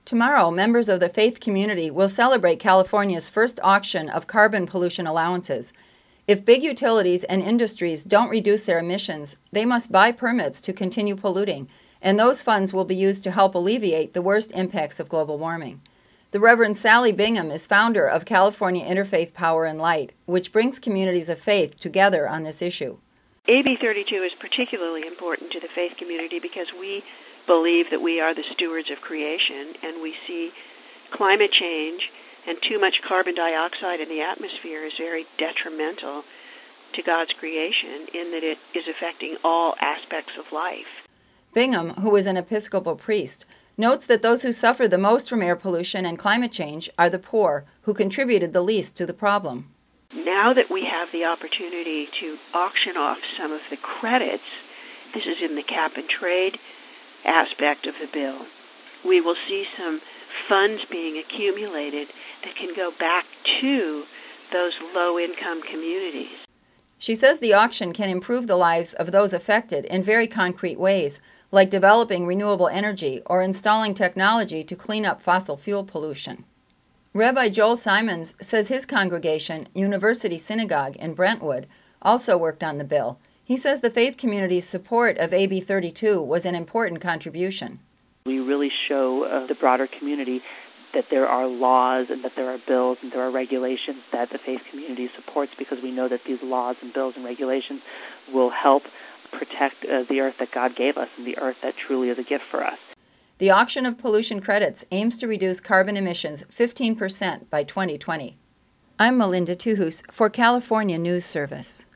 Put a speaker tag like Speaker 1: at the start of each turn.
Speaker 1: Tomorrow, members of the faith community will celebrate California's first auction of carbon pollution allowances. If big utilities and industries don't reduce their emissions, they must buy permits to continue polluting, and those funds will be used to help alleviate the worst impacts of global warming. The Reverend Sally Bingham is founder of California Interfaith Power and Light, which brings communities of faith together on this issue.
Speaker 2: AB 32 is particularly important to the faith community because we believe that we are the stewards of creation, and we see climate change and too much carbon dioxide in the atmosphere is very detrimental to God's creation in that it is affecting all aspects of life.
Speaker 1: Bingham, who is an Episcopal priest, notes that those who suffer the most from air pollution and climate change are the poor, who contributed the least to the problem.
Speaker 2: Now that we have the opportunity to auction off some of the credits, this is in the cap and trade aspect of the bill, we will see some funds being accumulated that can go back to those low-income communities.
Speaker 1: She says the auction can improve the lives of those affected in very concrete ways, like developing renewable energy or installing technology to clean up fossil fuel pollution. Rabbi Joel Simons says his congregation, University Synagogue in Brentwood, also worked on the bill. He says the faith community's support of AB 32 was an important contribution.
Speaker 3: We really show the broader community that there are laws and that there are bills and there are regulations that the faith community supports, because we know that these laws and bills and regulations will help protect the earth that God gave us and the earth that truly is a gift for us.
Speaker 1: The auction of pollution credits aims to reduce carbon emissions 15% by 2020. I'm Melinda Tuhus for California News Service.